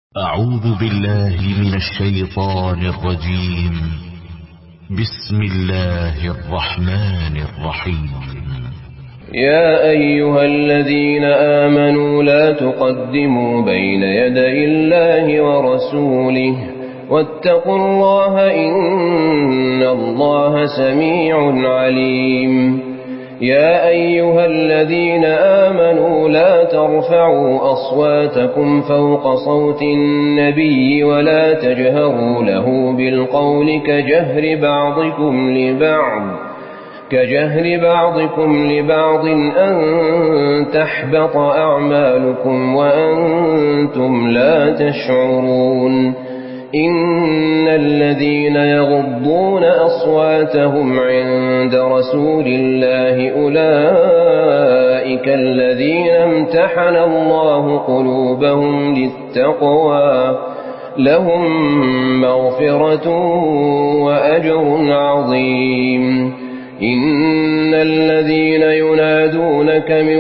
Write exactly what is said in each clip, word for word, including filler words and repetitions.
أعوذ بالله من الشيطان الرجيم. بسم الله الرحمن الرحيم. يا أيها الذين آمنوا لا تقدموا بين يدي الله ورسوله واتقوا الله إن الله سميع عليم. يا أيها الذين آمنوا لا ترفعوا أصواتكم فوق صوت النبي ولا تجهروا له بالقول كجهر بعضكم لبعض كجهر بعضكم لبعض أن تحبط أعمالكم وأنتم لا تشعرون. إن الذين يغضون أصواتهم عند رسول الله أولئك الذين امتحن الله قلوبهم للتقوى لهم مغفرة وأجر عظيم. إن الذين ينادونك من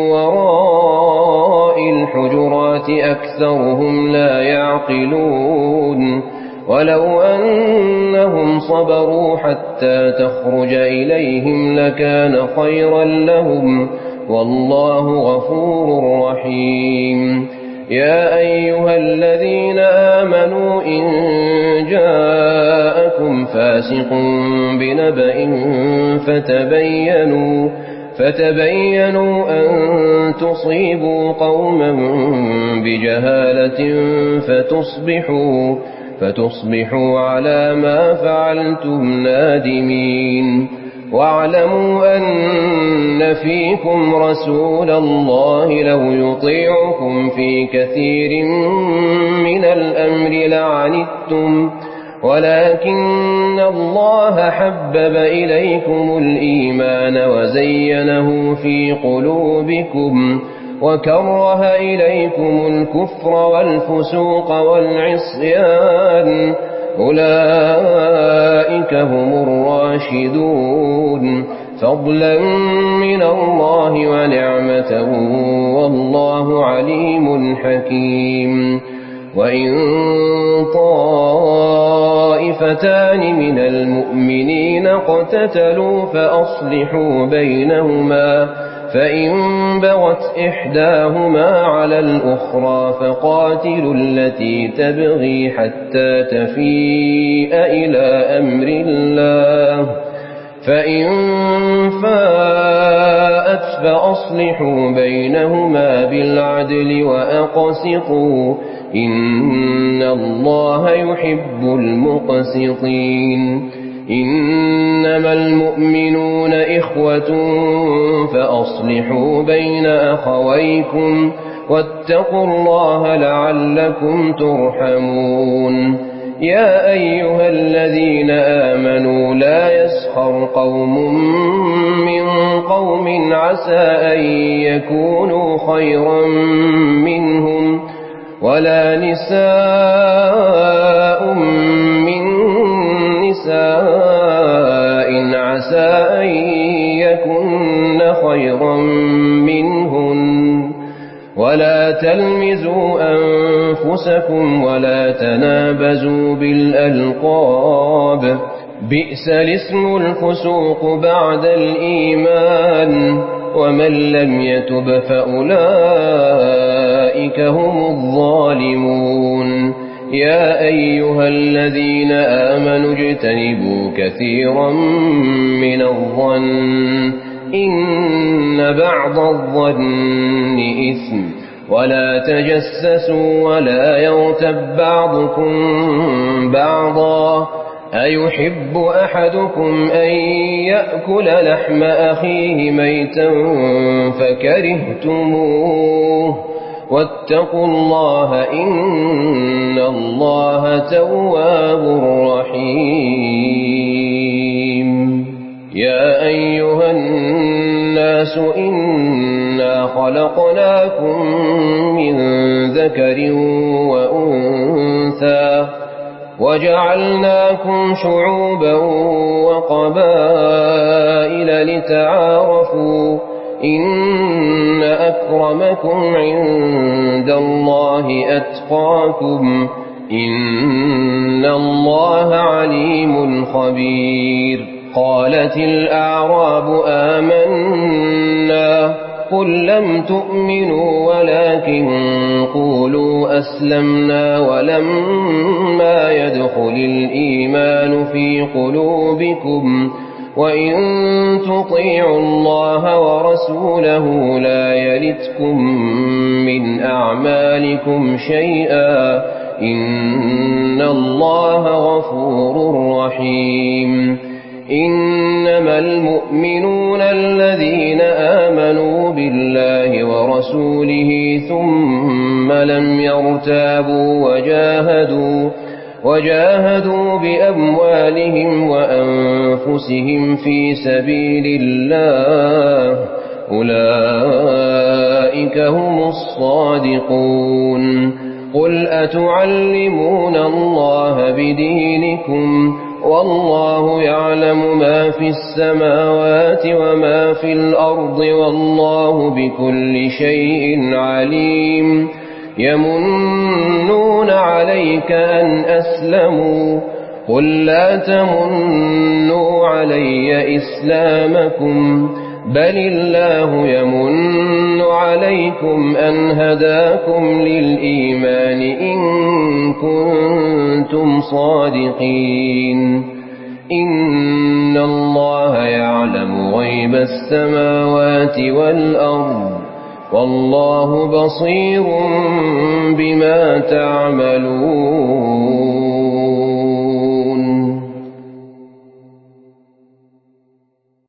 وراء الحجرات أكثرهم لا يعقلون. ولو أنهم صبروا حتى تخرج إليهم لكان خيرا لهم والله غفور رحيم. يا أيها الذين آمنوا إن جاءكم فاسق بنبأ فتبينوا فتبينوا أن تصيبوا قوما بجهالة فتصبحوا فتصبحوا على ما فعلتم نادمين. واعلموا أن فيكم رسول الله لو يطيعكم في كثير من الأمر لعنتم ولكن الله حبب إليكم الإيمان وزينه في قلوبكم وكره إليكم الكفر والفسوق والعصيان أولئك هم الراشدون فضلا من الله ونعمة والله عليم حكيم. وإن طائفتان من المؤمنين اقتتلوا فأصلحوا بينهما فإن بغت إحداهما على الأخرى فقاتلوا التي تبغي حتى تفيء إلى أمر الله فإن فاءت فأصلحوا بينهما بالعدل وأقسطوا إن الله يحب المقسطين. إنما المؤمنون إخوة فأصلحوا بين أخويكم واتقوا الله لعلكم ترحمون. يا أيها الذين آمنوا لا يسخر قوم من قوم عسى أن يكونوا خيرا منهم ولا نساء من نساء عسى أن يكن خيرا منهن ولا تلمزوا أنفسكم ولا تنابزوا بالألقاب بئس الاسم الفسوق بعد الإيمان ومن لم يتب فأولئك هم الظالمون. يا أيها الذين آمنوا اجتنبوا كثيرا من الظن إن بعض الظن إثم ولا تجسسوا ولا يغتب بعضكم بعضا أيحب أحدكم أن يأكل لحم أخيه ميتا فكرهتموه واتقوا الله إن الله تواب رحيم. يا أيها الناس إنا خلقناكم من ذكر وأنثى وجعلناكم شعوبا وقبائل لتعارفوا إن أكرمكم عند الله أتقاكم إن الله عليم خبير قالت الأعراب آمنا قل لم تؤمنوا ولكن قولوا أسلمنا ولما يدخل الإيمان في قلوبكم وإن تطيعوا الله ورسوله لا يلتكم من أعمالكم شيئا إن الله غفور رحيم إنما المؤمنون الذين آمنوا بالله ورسوله ثم لم يرتابوا وجاهدوا وجاهدوا بأموالهم وأنفسهم في سبيل الله أولئك هم الصادقون قل أتعلمون الله بدينكم والله يعلم ما في السماوات وما في الأرض والله بكل شيء عليم يمنون عليك أن أسلموا قل لا تمنوا علي إسلامكم بل الله يمن عليكم أن هداكم للإيمان إن كنتم صادقين إن الله يعلم غيب السماوات والأرض والله بصير بما تعملون